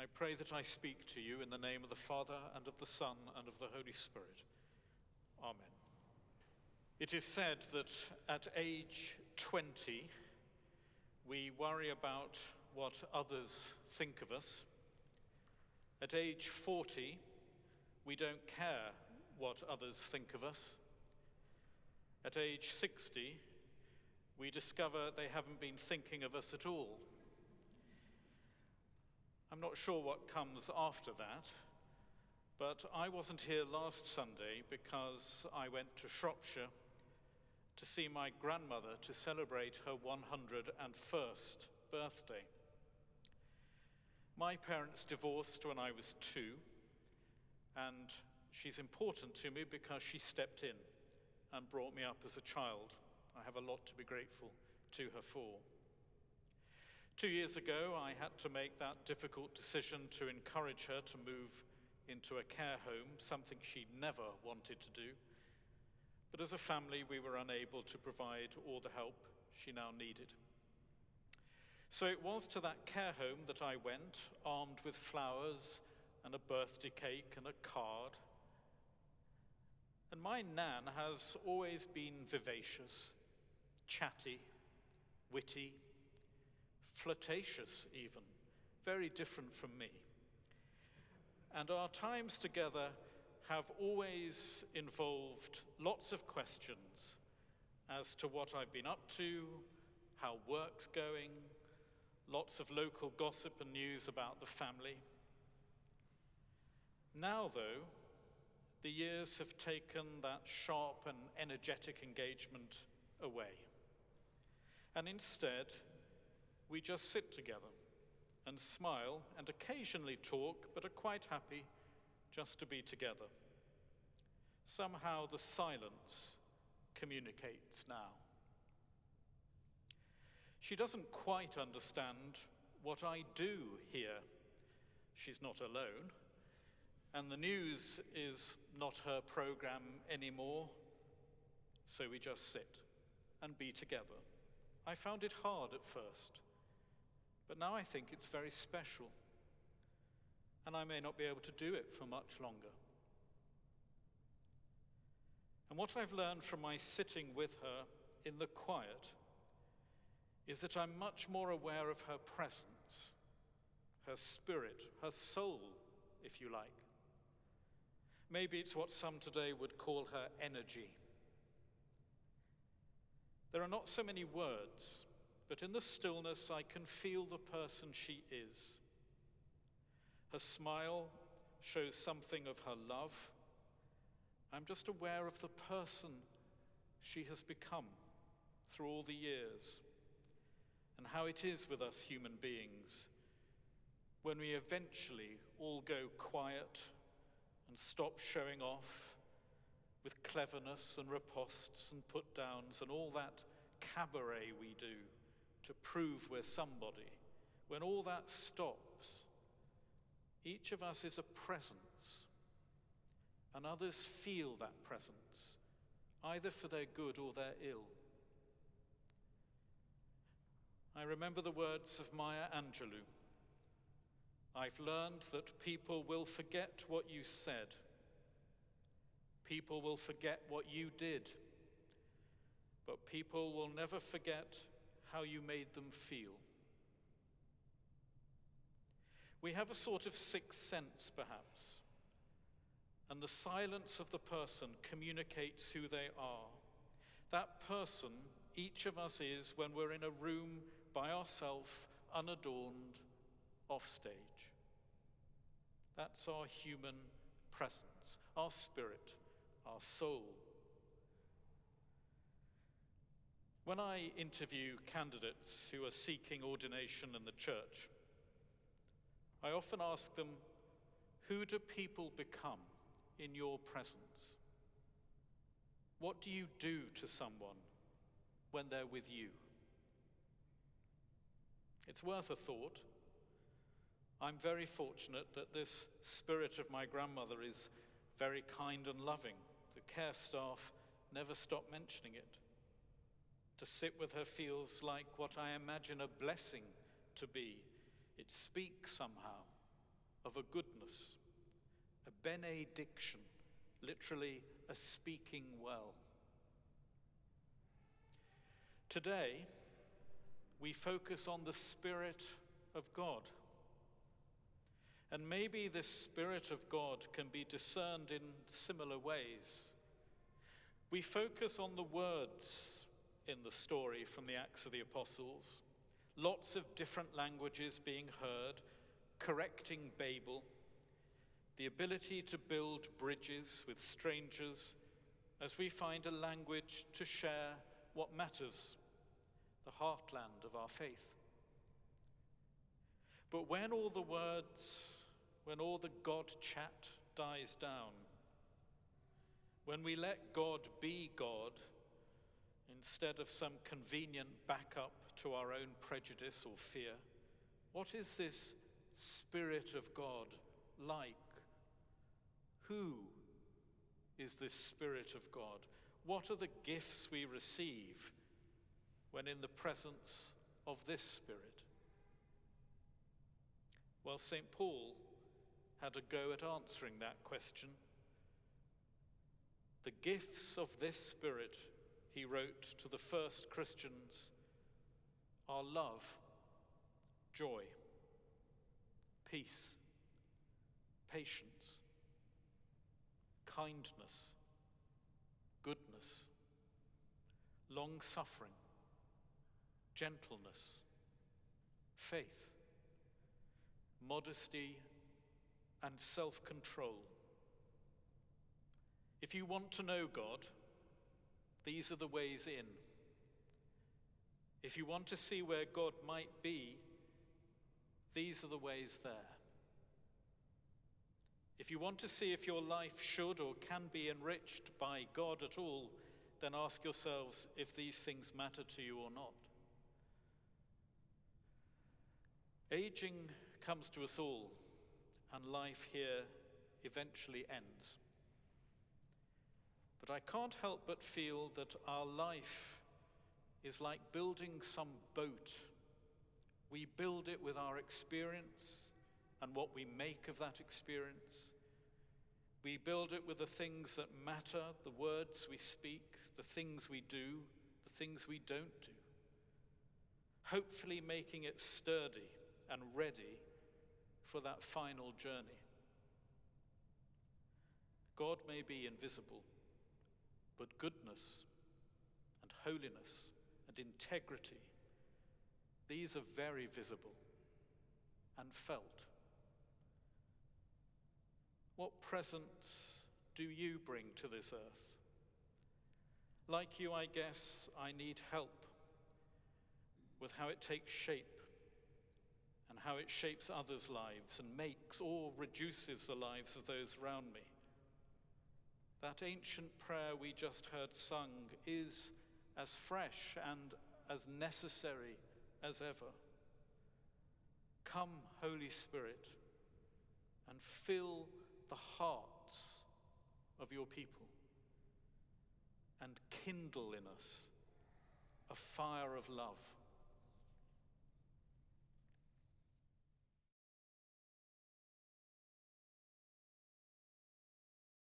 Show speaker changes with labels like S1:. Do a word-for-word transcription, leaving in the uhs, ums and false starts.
S1: I pray that I speak to you in the name of the Father, and of the Son, and of the Holy Spirit. Amen. It is said that at age twenty, we worry about what others think of us. At age forty, we don't care what others think of us. At age sixty, we discover they haven't been thinking of us at all. I'm not sure what comes after that, but I wasn't here last Sunday because I went to Shropshire to see my grandmother to celebrate her one hundred and first birthday. My parents divorced when I was two, and she's important to me because she stepped in and brought me up as a child. I have a lot to be grateful to her for. Two years ago, I had to make that difficult decision to encourage her to move into a care home, something she never wanted to do. But as a family, we were unable to provide all the help she now needed. So it was to that care home that I went, armed with flowers and a birthday cake and a card. And my Nan has always been vivacious, chatty, witty, flirtatious even, very different from me. And our times together have always involved lots of questions as to what I've been up to, how work's going, lots of local gossip and news about the family. Now, though, the years have taken that sharp and energetic engagement away. And instead, we just sit together and smile and occasionally talk, but are quite happy just to be together. Somehow the silence communicates now. She doesn't quite understand what I do here. She's not alone, and the news is not her program anymore, so we just sit and be together. I found it hard at first, but now I think it's very special, and I may not be able to do it for much longer. And what I've learned from my sitting with her in the quiet is that I'm much more aware of her presence, her spirit, her soul, if you like. Maybe it's what some today would call her energy. There are not so many words, but in the stillness I can feel the person she is. Her smile shows something of her love. I'm just aware of the person she has become through all the years, and how it is with us human beings when we eventually all go quiet and stop showing off with cleverness and ripostes and put-downs and all that cabaret we do to prove we're somebody. When all that stops, each of us is a presence, and others feel that presence, either for their good or their ill. I remember the words of Maya Angelou. I've learned that people will forget what you said. People will forget what you did. But people will never forget how you made them feel. We have a sort of sixth sense, perhaps, and the silence of the person communicates who they are. That person each of us is when we're in a room by ourselves, unadorned, offstage. That's our human presence, our spirit, our soul. When I interview candidates who are seeking ordination in the church, I often ask them, who do people become in your presence? What do you do to someone when they're with you? It's worth a thought. I'm very fortunate that this spirit of my grandmother is very kind and loving. The care staff never stop mentioning it. To sit with her feels like what I imagine a blessing to be. It speaks somehow of a goodness, a benediction, literally a speaking well. Today, we focus on the Spirit of God. And maybe this Spirit of God can be discerned in similar ways. We focus on the words in the story from the Acts of the Apostles, lots of different languages being heard, correcting Babel, the ability to build bridges with strangers as we find a language to share what matters, the heartland of our faith. But when all the words, when all the God chat dies down, when we let God be God instead of some convenient backup to our own prejudice or fear, what is this Spirit of God like? Who is this Spirit of God? What are the gifts we receive when in the presence of this Spirit? Well, Saint Paul had a go at answering that question. The gifts of this Spirit, he wrote to the first Christians, are love, joy, peace, patience, kindness, goodness, long-suffering, gentleness, faith, modesty, and self-control. If you want to know God, these are the ways in. If you want to see where God might be, these are the ways there. If you want to see if your life should or can be enriched by God at all, then ask yourselves if these things matter to you or not. Aging comes to us all, and life here eventually ends. But I can't help but feel that our life is like building some boat. We build it with our experience and what we make of that experience. We build it with the things that matter, the words we speak, the things we do, the things we don't do. Hopefully making it sturdy and ready for that final journey. God may be invisible, but goodness and holiness and integrity, these are very visible and felt. What presents do you bring to this earth? Like you, I guess, I need help with how it takes shape and how it shapes others' lives and makes or reduces the lives of those around me. That ancient prayer we just heard sung is as fresh and as necessary as ever. Come, Holy Spirit, and fill the hearts of your people and kindle in us a fire of love.